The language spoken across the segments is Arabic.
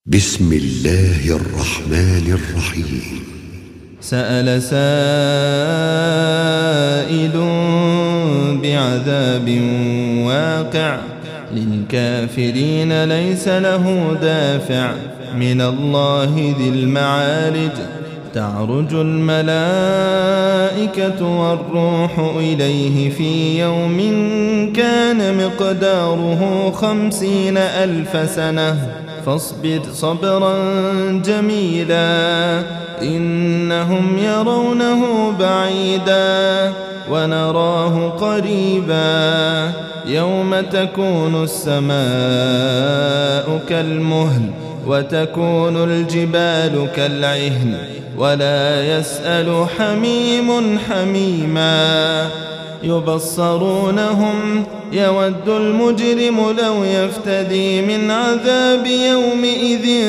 بسم الله الرحمن الرحيم. سأل سائل بعذاب واقع للكافرين ليس له دافع من الله ذي المعارج تعرج الملائكة والروح إليه في يوم كان مقداره 50,000 سنة فاصبر صبرا جميلا إنهم يرونه بعيدا ونراه قريبا يوم تكون السماء كالمهل وتكون الجبال كالعهن ولا يسأل حميم حميما يبصرونهم يود المجرم لو يفتدي من عذاب يومئذ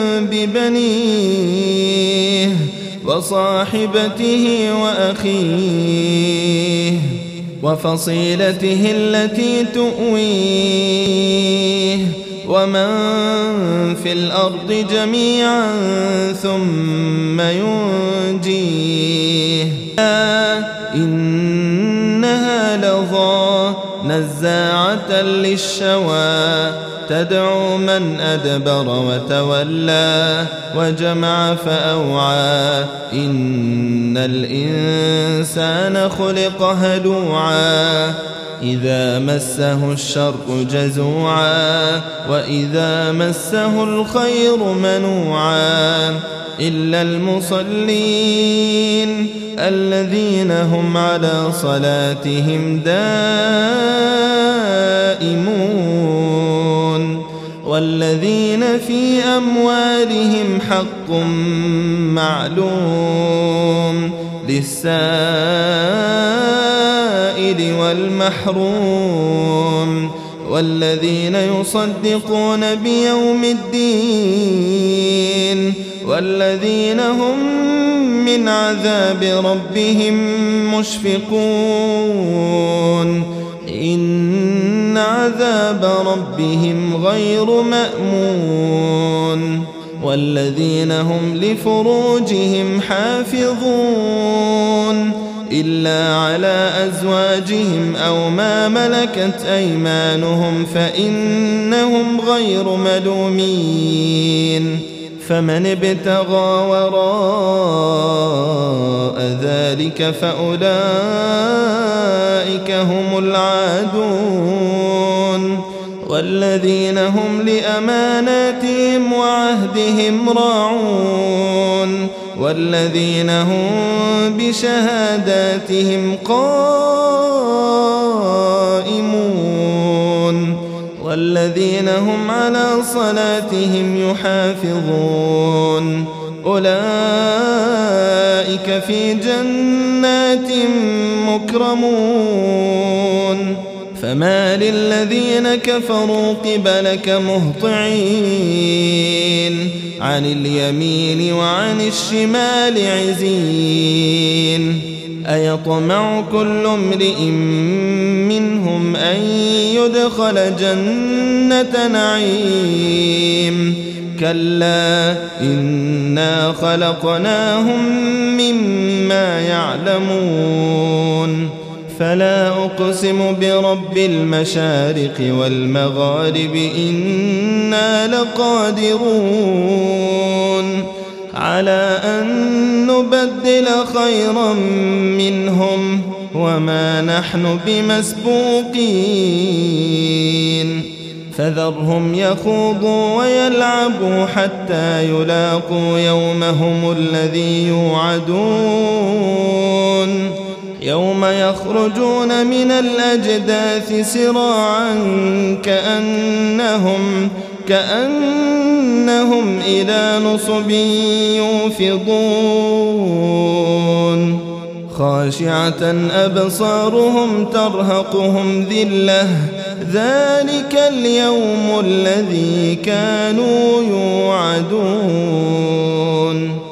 ببنيه وصاحبته وأخيه وفصيلته التي تؤويه ومن في الأرض جميعا ثم ينجيه إنها لظى نزاعة للشوى تدعو من أدبر وتولى وجمع فأوعى إن الإنسان خلق هلوعا إذا مسه الشر جزوعا وإذا مسه الخير منوعا إلا المصلين الذين هم على صلاتهم دائمون والذين في أموالهم حق معلوم للسائل والمحروم والذين يصدقون بيوم الدين والذين هم من عذاب ربهم مشفقون إن عذاب ربهم غير مأمون والذين هم لفروجهم حافظون إلا على أزواجهم أو ما ملكت أيمانهم فإنهم غير ملومين فمن ابتغى وراء ذلك فأولئك هم العادون والذين هم لأماناتهم وعهدهم راعون والذين هم بشهاداتهم قائمون والذين هم على صلاتهم يحافظون أولئك في جنات مكرمون فما للذين كفروا قبلك مهطعين عن اليمين وعن الشمال عزين أيطمع كل امرئ منهم أن يدخل جنة نعيم كلا إنا خلقناهم مما يعلمون فلا أقسم برب المشارق والمغارب إنا لقادرون على أن نبدل خيرا منهم وما نحن بمسبوقين فذرهم يخوضوا ويلعبوا حتى يلاقوا يومهم الذي يوعدون يوم يخرجون من الأجداث سراعا كأنهم إلى نصب يوفضون خاشعة أبصارهم ترهقهم ذلة ذلك اليوم الذي كانوا يوعدون